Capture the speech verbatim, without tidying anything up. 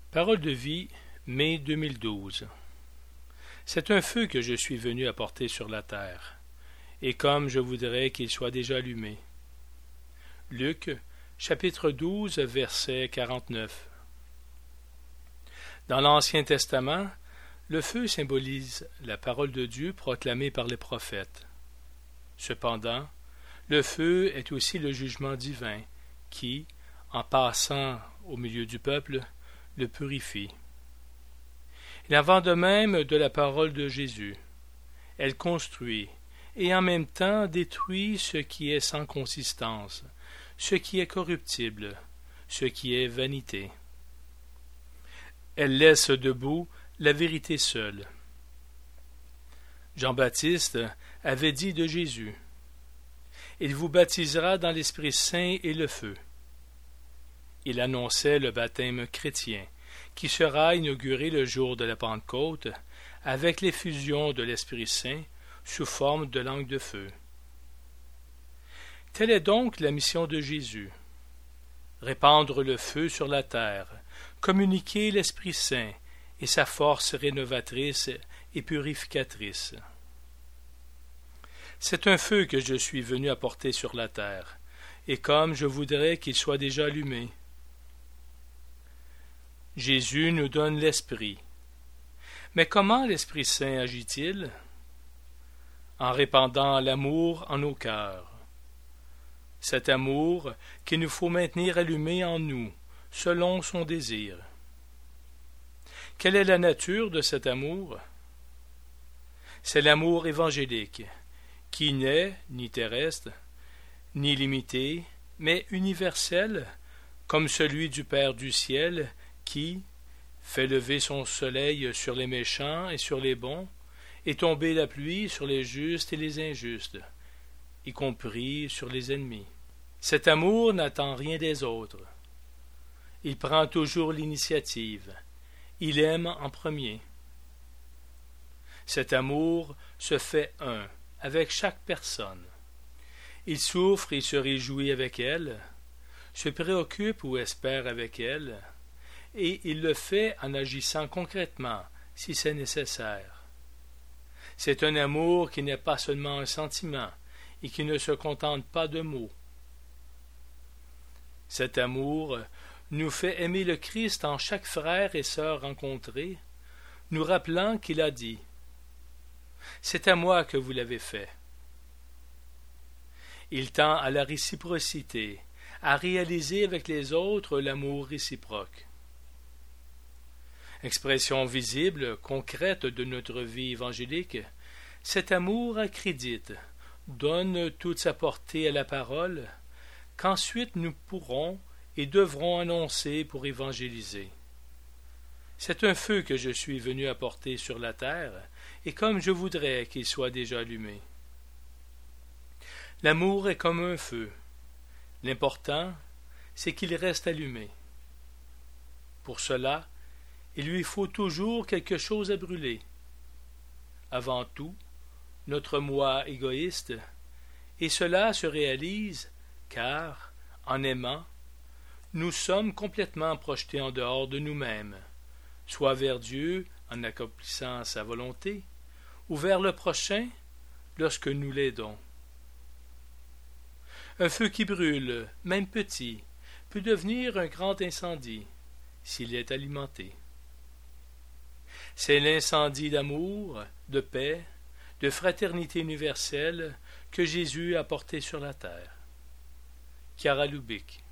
Parole de vie, mai deux mille douze. C'est un feu que je suis venu apporter sur la terre, et comme je voudrais qu'il soit déjà allumé. Luc, chapitre douze, verset quarante-neuf. Dans l'Ancien Testament, le feu symbolise la parole de Dieu proclamée par les prophètes. Cependant, le feu est aussi le jugement divin qui, en passant au milieu du peuple, le purifie. Il en va de même de la parole de Jésus. Elle construit et en même temps détruit ce qui est sans consistance, ce qui est corruptible, ce qui est vanité. Elle laisse debout la vérité seule. Jean-Baptiste avait dit de Jésus: « Il vous baptisera dans l'Esprit Saint et le feu. » Il annonçait le baptême chrétien, qui sera inauguré le jour de la Pentecôte, avec l'effusion de l'Esprit Saint sous forme de langue de feu. Telle est donc la mission de Jésus: répandre le feu sur la terre, communiquer l'Esprit Saint et sa force rénovatrice et purificatrice. C'est un feu que je suis venu apporter sur la terre, et comme je voudrais qu'il soit déjà allumé. Jésus nous donne l'Esprit. Mais comment l'Esprit Saint agit-il? En répandant l'amour en nos cœurs. Cet amour qu'il nous faut maintenir allumé en nous, selon son désir. Quelle est la nature de cet amour? C'est l'amour évangélique, qui n'est ni terrestre, ni limité, mais universel, comme celui du Père du ciel, qui fait lever son soleil sur les méchants et sur les bons, et tomber la pluie sur les justes et les injustes, y compris sur les ennemis. Cet amour n'attend rien des autres. Il prend toujours l'initiative. Il aime en premier. Cet amour se fait un avec chaque personne. Il souffre et se réjouit avec elle, se préoccupe ou espère avec elle, et il le fait en agissant concrètement, si c'est nécessaire. C'est un amour qui n'est pas seulement un sentiment, et qui ne se contente pas de mots. Cet amour nous fait aimer le Christ en chaque frère et sœur rencontré, nous rappelant qu'il a dit: « C'est à moi que vous l'avez fait. » Il tend à la réciprocité, à réaliser avec les autres l'amour réciproque. Expression visible, concrète de notre vie évangélique, cet amour accrédite, donne toute sa portée à la parole, qu'ensuite nous pourrons et devrons annoncer pour évangéliser. C'est un feu que je suis venu apporter sur la terre, et comme je voudrais qu'il soit déjà allumé. L'amour est comme un feu. L'important, c'est qu'il reste allumé. Pour cela, il lui faut toujours quelque chose à brûler. Avant tout, notre moi égoïste, et cela se réalise car, en aimant, nous sommes complètement projetés en dehors de nous-mêmes, soit vers Dieu en accomplissant sa volonté, ou vers le prochain lorsque nous l'aidons. Un feu qui brûle, même petit, peut devenir un grand incendie s'il est alimenté. C'est l'incendie d'amour, de paix, de fraternité universelle que Jésus a porté sur la terre. Chiara Lubich.